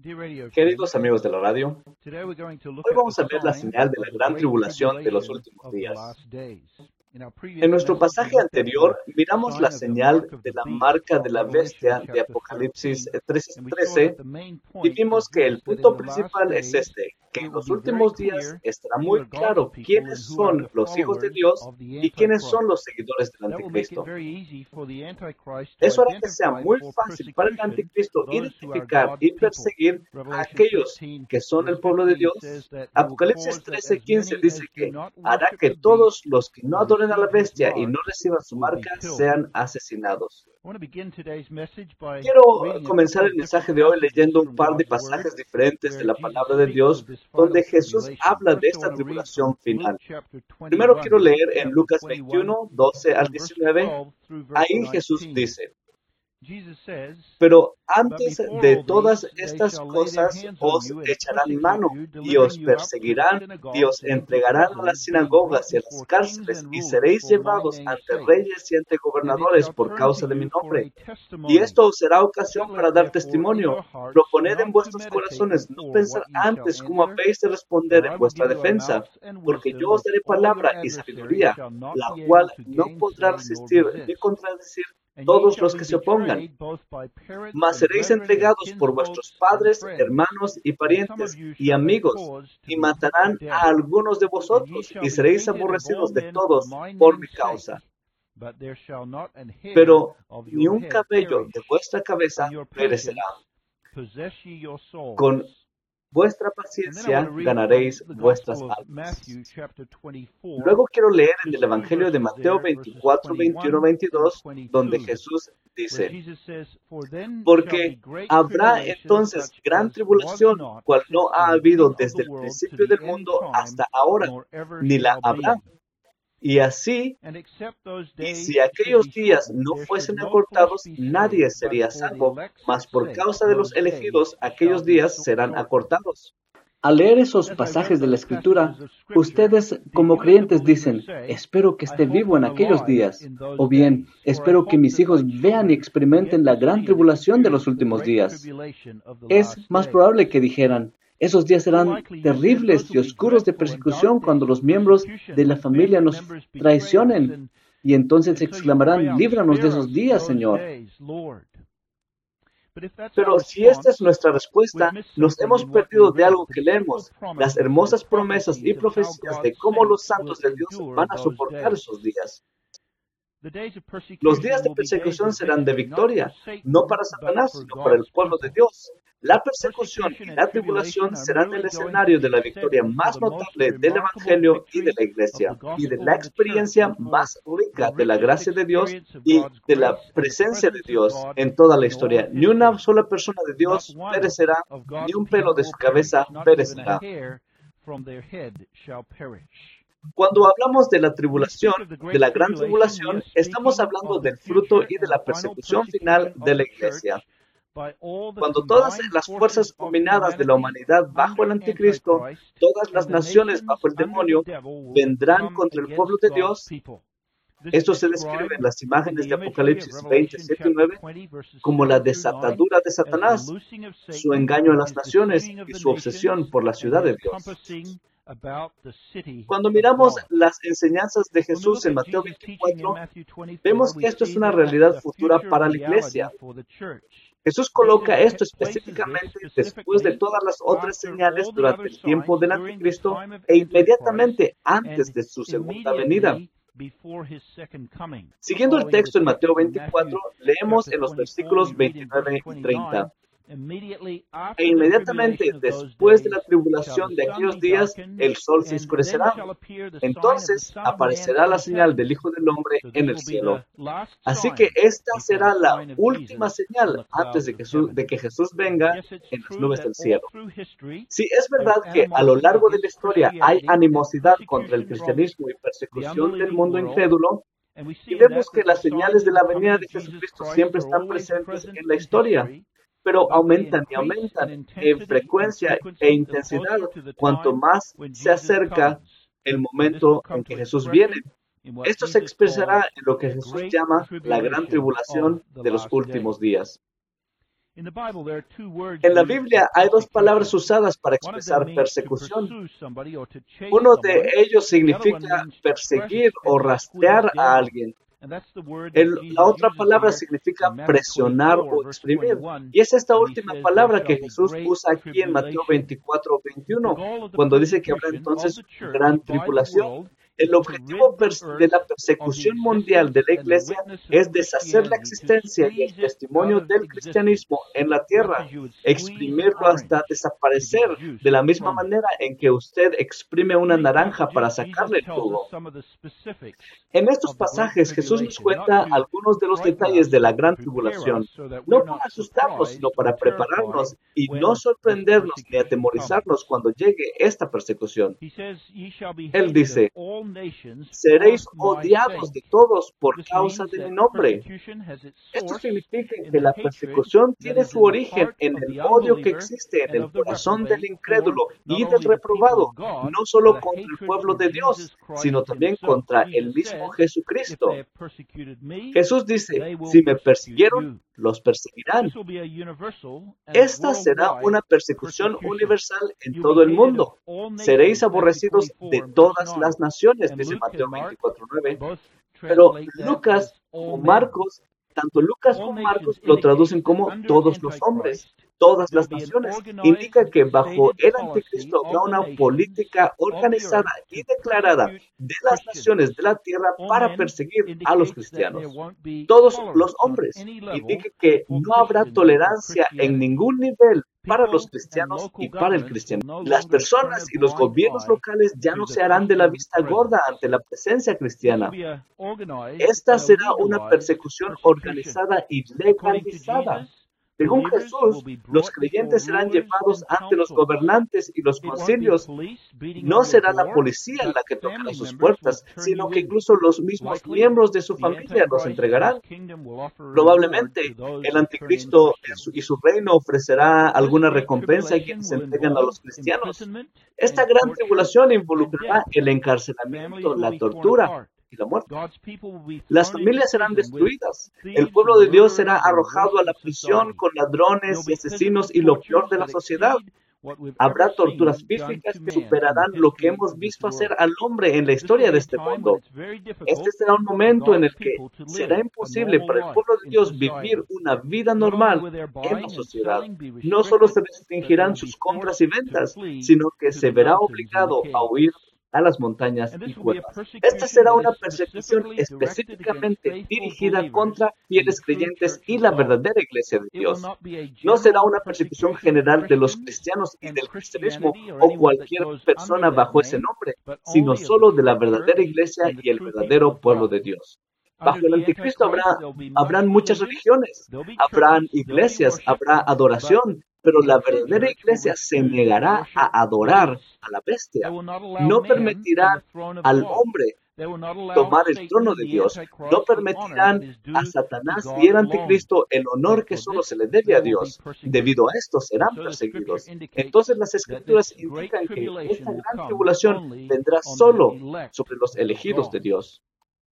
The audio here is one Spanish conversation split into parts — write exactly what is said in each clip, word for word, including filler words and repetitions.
Queridos amigos de la radio, hoy vamos a ver la señal de la gran tribulación de los últimos días. En nuestro pasaje anterior miramos la señal de la marca de la bestia de Apocalipsis trece trece y vimos que el punto principal es este, que en los últimos días estará muy claro quiénes son los hijos de Dios y quiénes son los seguidores del Anticristo. Eso hará que sea muy fácil para el Anticristo identificar y perseguir a aquellos que son el pueblo de Dios. Apocalipsis trece quince dice que hará que todos los que no adoren a la bestia y no reciban su marca sean asesinados. Quiero comenzar el mensaje de hoy leyendo un par de pasajes diferentes de la palabra de Dios donde Jesús habla de esta tribulación final. Primero quiero leer en Lucas veintiuno, doce al diecinueve. Ahí Jesús dice: pero antes de todas estas cosas os echarán mano y os perseguirán y os entregarán a las sinagogas y a las cárceles y seréis llevados ante reyes y ante gobernadores por causa de mi nombre. Y esto os será ocasión para dar testimonio. Proponed en vuestros corazones no pensar antes cómo habéis de responder en vuestra defensa, porque yo os daré palabra y sabiduría, la cual no podrá resistir ni contradecir todos los que se opongan. Mas seréis entregados por vuestros padres, hermanos y parientes y amigos, y matarán a algunos de vosotros, y seréis aborrecidos de todos por mi causa. Pero ni un cabello de vuestra cabeza perecerá. Con vuestra paciencia ganaréis vuestras almas. Luego quiero leer en el Evangelio de Mateo veinticuatro, veintiuno, veintidós, donde Jesús dice: porque habrá entonces gran tribulación, cual no ha habido desde el principio del mundo hasta ahora, ni la habrá. Y así, y si aquellos días no fuesen acortados, nadie sería salvo, mas por causa de los elegidos, aquellos días serán acortados. Al leer esos pasajes de la Escritura, ustedes como creyentes dicen: espero que esté vivo en aquellos días, o bien, espero que mis hijos vean y experimenten la gran tribulación de los últimos días. Es más probable que dijeran: esos días serán terribles y oscuros de persecución cuando los miembros de la familia nos traicionen, y entonces exclamarán: líbranos de esos días, Señor. Pero si esta es nuestra respuesta, nos hemos perdido de algo que leemos, las hermosas promesas y profecías de cómo los santos de Dios van a soportar esos días. Los días de persecución serán de victoria, no para Satanás, sino para el pueblo de Dios. La persecución y la tribulación serán el escenario de la victoria más notable del Evangelio y de la Iglesia, y de la experiencia más rica de la gracia de Dios y de la presencia de Dios en toda la historia. Ni una sola persona de Dios perecerá, ni un pelo de su cabeza perecerá. Cuando hablamos de la tribulación, de la gran tribulación, estamos hablando del fruto y de la persecución final de la Iglesia. Cuando todas las fuerzas combinadas de la humanidad bajo el Anticristo, todas las naciones bajo el demonio, vendrán contra el pueblo de Dios. Esto se describe en las imágenes de Apocalipsis veintisiete nueve como la desatadura de Satanás, su engaño a las naciones y su obsesión por la ciudad de Dios. Cuando miramos las enseñanzas de Jesús en Mateo veinticuatro, vemos que esto es una realidad futura para la Iglesia. Jesús coloca esto específicamente después de todas las otras señales durante el tiempo del Anticristo e inmediatamente antes de su segunda venida. Siguiendo el texto en Mateo veinticuatro, leemos en los versículos veintinueve y treinta. E inmediatamente después de la tribulación de aquellos días, el sol se oscurecerá. Entonces aparecerá la señal del Hijo del Hombre en el cielo. Así que esta será la última señal antes de, Jesús, de que Jesús venga en las nubes del cielo. Sí, es verdad que a lo largo de la historia hay animosidad contra el cristianismo y persecución del mundo incrédulo, y vemos que las señales de la venida de Jesucristo siempre están presentes en la historia, pero aumentan y aumentan en frecuencia e intensidad cuanto más se acerca el momento en que Jesús viene. Esto se expresará en lo que Jesús llama la gran tribulación de los últimos días. En la Biblia hay dos palabras usadas para expresar persecución. Uno de ellos significa perseguir o rastrear a alguien. El, la otra palabra significa presionar o exprimir. Y es esta última palabra que Jesús usa aquí en Mateo veinticuatro, veintiuno, cuando dice que habrá entonces gran tribulación. El objetivo de la persecución mundial de la Iglesia es deshacer la existencia y el testimonio del cristianismo en la tierra, exprimirlo hasta desaparecer, de la misma manera en que usted exprime una naranja para sacarle el jugo. En estos pasajes, Jesús nos cuenta algunos de los detalles de la gran tribulación, no para asustarnos, sino para prepararnos y no sorprendernos ni atemorizarnos cuando llegue esta persecución. Él dice: seréis odiados de todos por causa de mi nombre. Esto significa que la persecución tiene su origen en el odio que existe en el corazón del incrédulo y del reprobado, no solo contra el pueblo de Dios, sino también contra el mismo Jesucristo. Jesús dice: si me persiguieron, los perseguirán. Esta será una persecución universal en todo el mundo. Seréis aborrecidos de todas las naciones, dice Mateo veinticuatro, nueve. Pero Lucas o Marcos, tanto Lucas como Marcos lo traducen como todos los hombres, todas las naciones. Indica que bajo el anticristo habrá una política organizada y declarada de las naciones de la tierra para perseguir a los cristianos. Todos los hombres. Indica que no habrá tolerancia en ningún nivel para los cristianos y para el cristianismo. Las personas y los gobiernos locales ya no se harán de la vista gorda ante la presencia cristiana. Esta será una persecución organizada y legalizada. Según Jesús, los creyentes serán llevados ante los gobernantes y los concilios. No será la policía la que tocará sus puertas, sino que incluso los mismos miembros de su familia los entregarán. Probablemente el anticristo y su reino ofrecerá alguna recompensa a quienes entregan a los cristianos. Esta gran tribulación involucrará el encarcelamiento, la tortura y la muerte. Las familias serán destruidas. El pueblo de Dios será arrojado a la prisión con ladrones y asesinos y lo peor de la sociedad. Habrá torturas físicas que superarán lo que hemos visto hacer al hombre en la historia de este mundo. Este será un momento en el que será imposible para el pueblo de Dios vivir una vida normal en la sociedad. No solo se restringirán sus compras y ventas, sino que se verá obligado a huir a las montañas y cuevas. Esta será una persecución específicamente dirigida contra fieles creyentes y la verdadera iglesia de Dios. No será una persecución general de los cristianos y del cristianismo o cualquier persona bajo ese nombre, sino solo de la verdadera iglesia y el verdadero pueblo de Dios. Bajo el anticristo habrá, habrán muchas religiones, habrán iglesias, habrá adoración, pero la verdadera iglesia se negará a adorar a la bestia. No permitirán al hombre tomar el trono de Dios. No permitirán a Satanás y el anticristo el honor que solo se le debe a Dios. Debido a esto serán perseguidos. Entonces las escrituras indican que esta gran tribulación vendrá solo sobre los elegidos de Dios.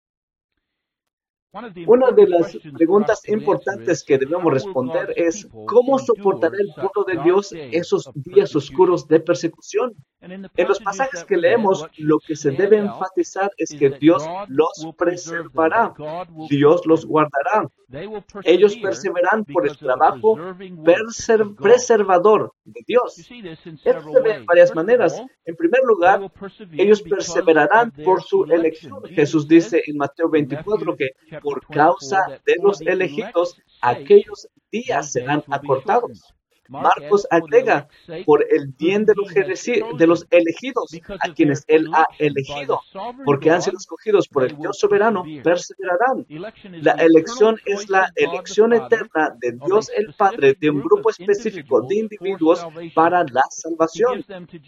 Una de las preguntas importantes que debemos responder es ¿cómo soportará el pueblo de Dios esos días oscuros de persecución? En los pasajes que leemos, lo que se debe enfatizar es que Dios los preservará, Dios los guardará. Ellos perseverarán por el trabajo preservador de Dios. Esto se ve de varias maneras. En primer lugar, ellos perseverarán por su elección. Jesús dice en Mateo veinticuatro que por causa de los elegidos, aquellos días serán acortados. Marcos agrega, por el bien de los, de los elegidos, a quienes Él ha elegido, porque han sido escogidos por el Dios soberano, perseverarán. La elección es la elección eterna de Dios el Padre de un grupo específico de individuos para la salvación.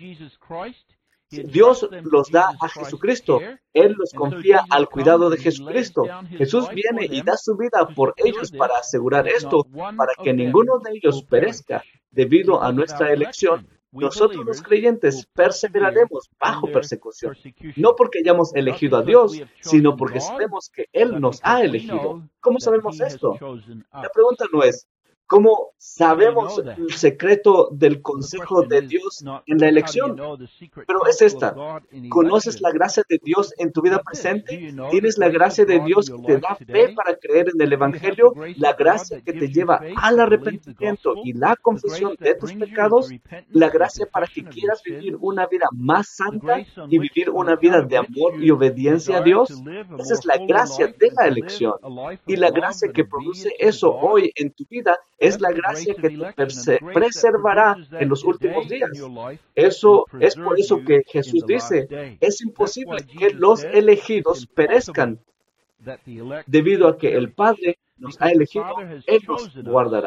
Dios los da a Jesucristo. Él los confía al cuidado de Jesucristo. Jesús viene y da su vida por ellos para asegurar esto, para que ninguno de ellos perezca. Debido a nuestra elección, nosotros los creyentes perseveraremos bajo persecución. No porque hayamos elegido a Dios, sino porque sabemos que Él nos ha elegido. ¿Cómo sabemos esto? La pregunta no es, ¿Cómo sabemos el secreto del consejo de Dios en la elección? Pero es esta. ¿Conoces la gracia de Dios en tu vida presente? ¿Tienes la gracia de Dios que te da fe para creer en el Evangelio? ¿La gracia que te lleva al arrepentimiento y la confesión de tus pecados? ¿La gracia para que quieras vivir una vida más santa y vivir una vida de amor y obediencia a Dios? Esa es la gracia de la elección. Y la gracia que produce eso hoy en tu vida es la gracia que te preservará en los últimos días. Eso es por eso que Jesús dice, es imposible que los elegidos perezcan. Debido a que el Padre nos ha elegido, Él nos guardará.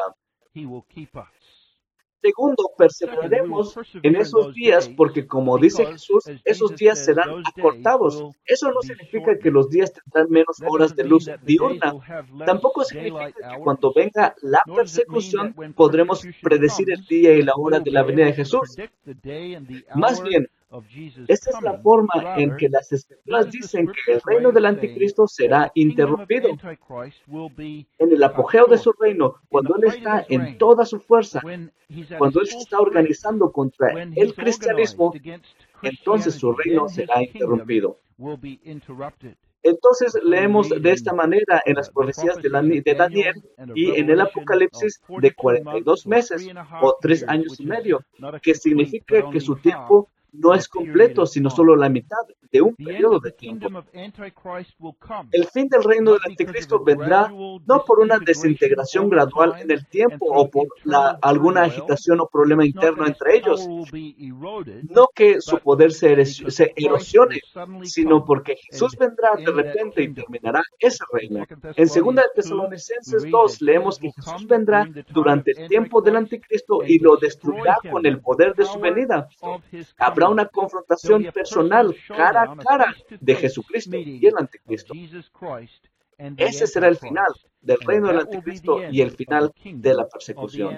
Segundo, perseveraremos en esos días porque, como dice Jesús, esos días serán acortados. Eso no significa que los días tendrán menos horas de luz diurna. Tampoco significa que cuando venga la persecución podremos predecir el día y la hora de la venida de Jesús. Más bien, esta es la forma en que las Escrituras dicen que el reino del Anticristo será interrumpido. En el apogeo de su reino, cuando Él está en toda su fuerza, cuando Él se está organizando contra el cristianismo, entonces su reino será interrumpido. Entonces leemos de esta manera en las profecías de Daniel y en el Apocalipsis de cuarenta y dos meses o tres años y medio, que significa que su tiempo no es completo, sino solo la mitad de un periodo de tiempo. El fin del reino del Anticristo vendrá no por una desintegración gradual en el tiempo o por la, alguna agitación o problema interno entre ellos. No que su poder se, eres, se erosione, sino porque Jesús vendrá de repente y terminará ese reino. En segunda de Tesalonicenses dos leemos que Jesús vendrá durante el tiempo del Anticristo y lo destruirá con el poder de su venida. Habrá una confrontación personal cara a cara de Jesucristo y el Anticristo. Ese será el final del reino del Anticristo y el final de la persecución.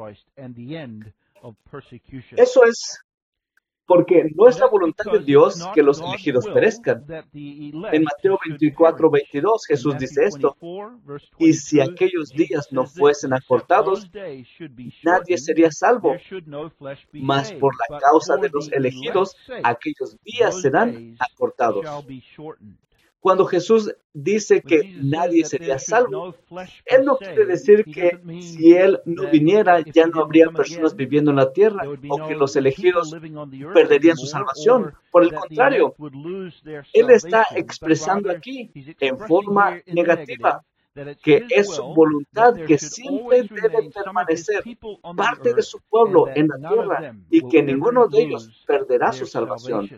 Eso es porque no es la voluntad de Dios que los elegidos perezcan. En Mateo veinticuatro, veintidós, Jesús dice esto: y si aquellos días no fuesen acortados, nadie sería salvo. Mas por la causa de los elegidos, aquellos días serán acortados. Cuando Jesús dice que nadie sería salvo, Él no quiere decir que si Él no viniera ya no habría personas viviendo en la tierra o que los elegidos perderían su salvación. Por el contrario, Él está expresando aquí en forma negativa que es su voluntad que siempre debe permanecer parte de su pueblo en la tierra y que ninguno de ellos perderá su salvación.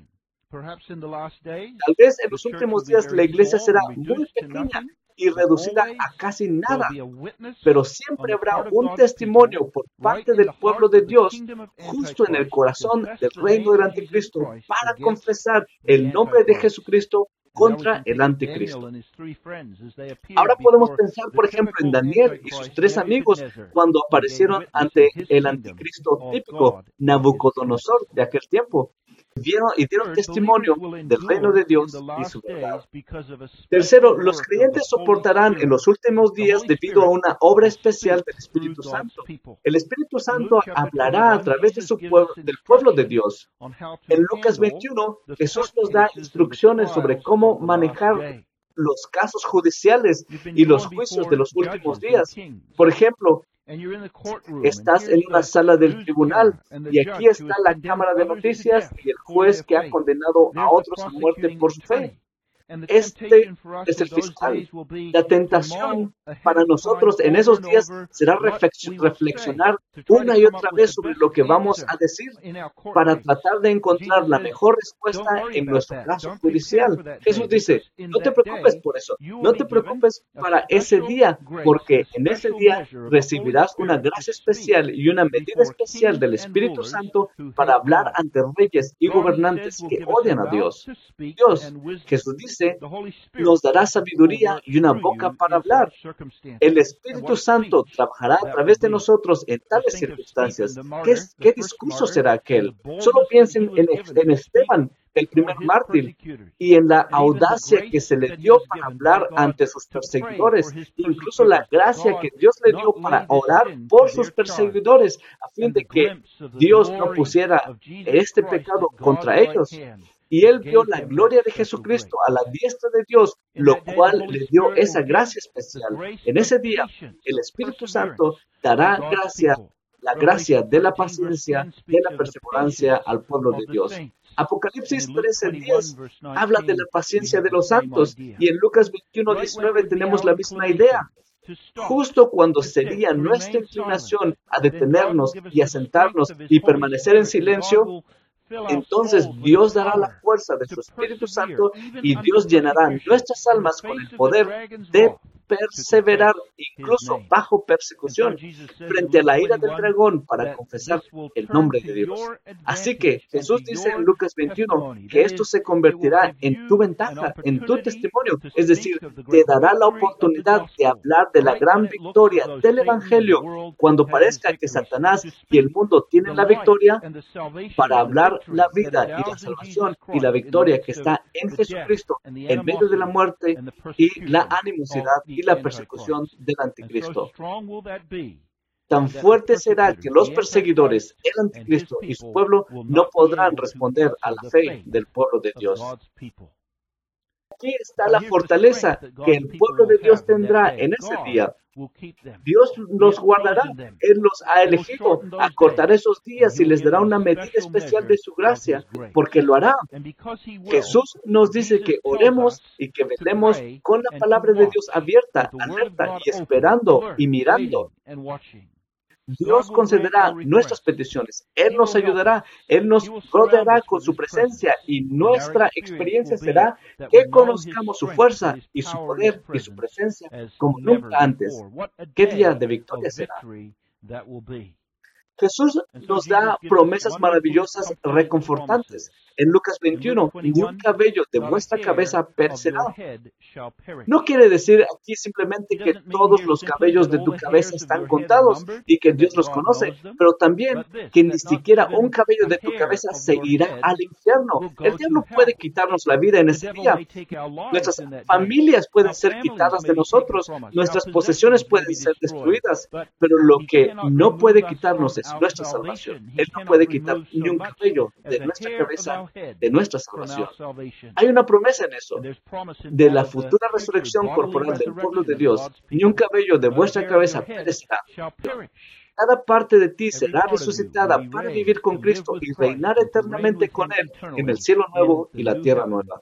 Tal vez en los últimos días la iglesia será muy pequeña y reducida a casi nada, pero siempre habrá un testimonio por parte del pueblo de Dios justo en el corazón del reino del Anticristo para confesar el nombre de Jesucristo contra el Anticristo. Ahora podemos pensar, por ejemplo, en Daniel y sus tres amigos cuando aparecieron ante el Anticristo típico, Nabucodonosor, de aquel tiempo. Vieron y dieron testimonio del reino de Dios y su verdad. Tercero, los creyentes soportarán en los últimos días debido a una obra especial del Espíritu Santo. El Espíritu Santo hablará a través de su pueblo, del pueblo de Dios. En Lucas veintiuno, Jesús nos da instrucciones sobre cómo manejar los casos judiciales y los juicios de los últimos días. Por ejemplo, estás en una sala del tribunal y aquí está la cámara de noticias y el juez que ha condenado a otros a muerte por su fe. Este es el fiscal. La tentación para nosotros en esos días será reflexionar una y otra vez sobre lo que vamos a decir para tratar de encontrar la mejor respuesta en nuestro caso judicial. Jesús dice, no te preocupes por eso, no te preocupes para ese día, porque en ese día recibirás una gracia especial y una medida especial del Espíritu Santo para hablar ante reyes y gobernantes que odian a Dios. Dios, Jesús dice, nos dará sabiduría y una boca para hablar. El Espíritu Santo trabajará a través de nosotros en tales circunstancias. ¿Qué, qué discurso será aquel? Solo piensen en, en Esteban, el primer mártir, y en la audacia que se le dio para hablar ante sus perseguidores, incluso la gracia que Dios le dio para orar por sus perseguidores, a fin de que Dios no pusiera este pecado contra ellos. Y él vio la gloria de Jesucristo a la diestra de Dios, lo cual le dio esa gracia especial. En ese día, el Espíritu Santo dará gracia, la gracia de la paciencia, de la perseverancia al pueblo de Dios. Apocalipsis trece diez habla de la paciencia de los santos, y en Lucas veintiuno diecinueve tenemos la misma idea. Justo cuando sería nuestra inclinación a detenernos y a sentarnos y permanecer en silencio, entonces Dios dará la fuerza de su Espíritu Santo y Dios llenará nuestras almas con el poder de perseverar incluso bajo persecución frente a la ira del dragón para confesar el nombre de Dios. Así que Jesús dice en Lucas veintiuno que esto se convertirá en tu ventaja, en tu testimonio, es decir, te dará la oportunidad de hablar de la gran victoria del Evangelio cuando parezca que Satanás y el mundo tienen la victoria, para hablar la vida y la salvación y la victoria que está en Jesucristo en medio de la muerte y la animosidad y la persecución del anticristo. Tan fuerte será que los perseguidores, el anticristo y su pueblo no podrán responder a la fe del pueblo de Dios. Aquí está la fortaleza que el pueblo de Dios tendrá en ese día. Dios los guardará. Él los ha elegido. Acortará esos días y les dará una medida especial de su gracia, porque lo hará. Jesús nos dice que oremos y que velemos con la palabra de Dios abierta, alerta y esperando y mirando. Dios concederá nuestras peticiones. Él nos ayudará. Él nos rodeará con su presencia y nuestra experiencia será que conozcamos su fuerza y su poder y su presencia como nunca antes. ¿Qué día de victoria será? Jesús nos da promesas maravillosas reconfortantes. En Lucas veintiuno, ni un cabello de vuestra cabeza perecerá. No quiere decir aquí simplemente que todos los cabellos de tu cabeza están contados y que Dios los conoce, pero también que ni siquiera un cabello de tu cabeza se irá al infierno. El diablo puede quitarnos la vida en ese día. Nuestras familias pueden ser quitadas de nosotros, nuestras posesiones pueden ser destruidas, pero lo que no puede quitarnos es nuestra salvación. Él no puede quitar ni un cabello de nuestra cabeza, de nuestra salvación. Hay una promesa en eso, de la futura resurrección corporal del pueblo de Dios. Ni un cabello de vuestra cabeza perecerá. Cada parte de ti será resucitada para vivir con Cristo y reinar eternamente con Él en el cielo nuevo y la tierra nueva.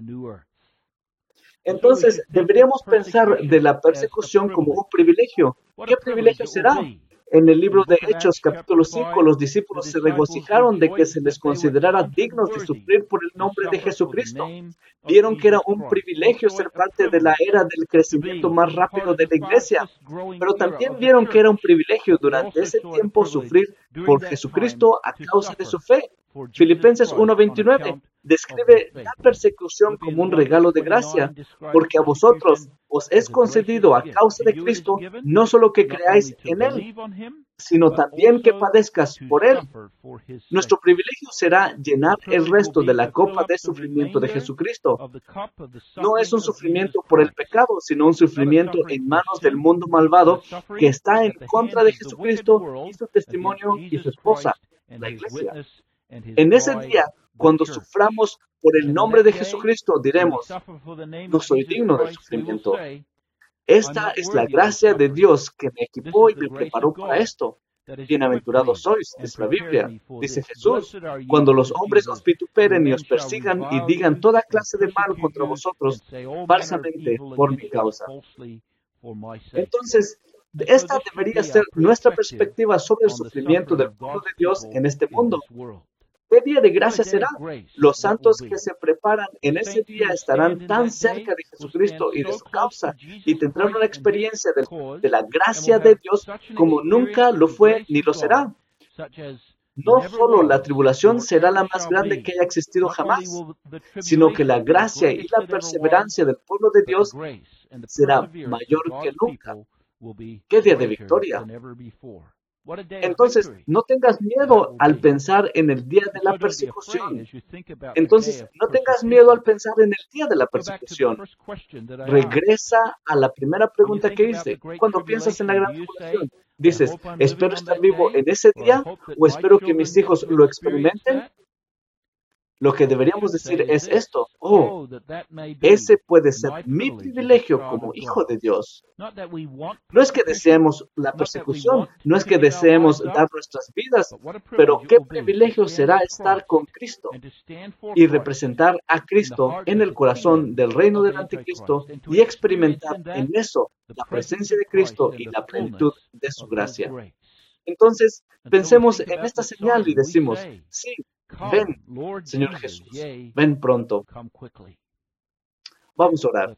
Entonces, deberíamos pensar de la persecución como un privilegio. ¿Qué privilegio será? En el libro de Hechos, capítulo cinco, los discípulos se regocijaron de que se les considerara dignos de sufrir por el nombre de Jesucristo. Vieron que era un privilegio ser parte de la era del crecimiento más rápido de la iglesia, pero también vieron que era un privilegio durante ese tiempo sufrir por Jesucristo a causa de su fe. Filipenses uno veintinueve describe la persecución como un regalo de gracia, porque a vosotros os es concedido a causa de Cristo no solo que creáis en Él, sino también que padezcas por Él. Nuestro privilegio será llenar el resto de la copa de sufrimiento de Jesucristo. No es un sufrimiento por el pecado, sino un sufrimiento en manos del mundo malvado que está en contra de Jesucristo y su testimonio y su esposa, la iglesia. En ese día, cuando suframos por el nombre de Jesucristo, diremos, no soy digno del sufrimiento. Esta es la gracia de Dios que me equipó y me preparó para esto. Bienaventurados sois, dice la Biblia, dice Jesús, cuando los hombres os vituperen y os persigan y digan toda clase de mal contra vosotros, falsamente por mi causa. Entonces, esta debería ser nuestra perspectiva sobre el sufrimiento del pueblo de Dios en este mundo. ¿Qué día de gracia será? Los santos que se preparan en ese día estarán tan cerca de Jesucristo y de su causa y tendrán una experiencia de, de la gracia de Dios como nunca lo fue ni lo será. No solo la tribulación será la más grande que haya existido jamás, sino que la gracia y la perseverancia del pueblo de Dios será mayor que nunca. ¿Qué día de victoria? Entonces, no tengas miedo al pensar en el día de la persecución. Entonces, no tengas miedo al pensar en el día de la persecución. Regresa a la primera pregunta que hice. Cuando piensas en la gran tribulación, dices, ¿espero estar vivo en ese día o espero que mis hijos lo experimenten? Lo que deberíamos decir es esto: oh, ese puede ser mi privilegio como hijo de Dios. No es que deseemos la persecución, no es que deseemos dar nuestras vidas, pero qué privilegio será estar con Cristo y representar a Cristo en el corazón del reino del anticristo y experimentar en eso la presencia de Cristo y la plenitud de su gracia. Entonces, pensemos en esta señal y decimos, sí, ven, Señor Jesús, ven pronto. Vamos a orar.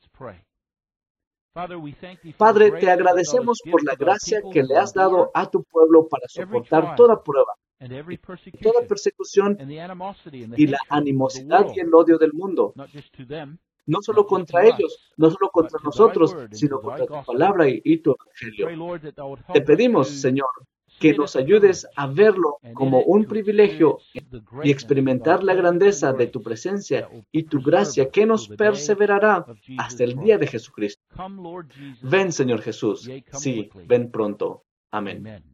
Padre, te agradecemos por la gracia que le has dado a tu pueblo para soportar toda prueba, toda persecución y la animosidad y el odio del mundo, no solo contra ellos, no solo contra nosotros, sino contra tu palabra y, y tu evangelio. Te pedimos, Señor, que nos ayudes a verlo como un privilegio y experimentar la grandeza de tu presencia y tu gracia que nos perseverará hasta el día de Jesucristo. Ven, Señor Jesús. Sí, ven pronto. Amén.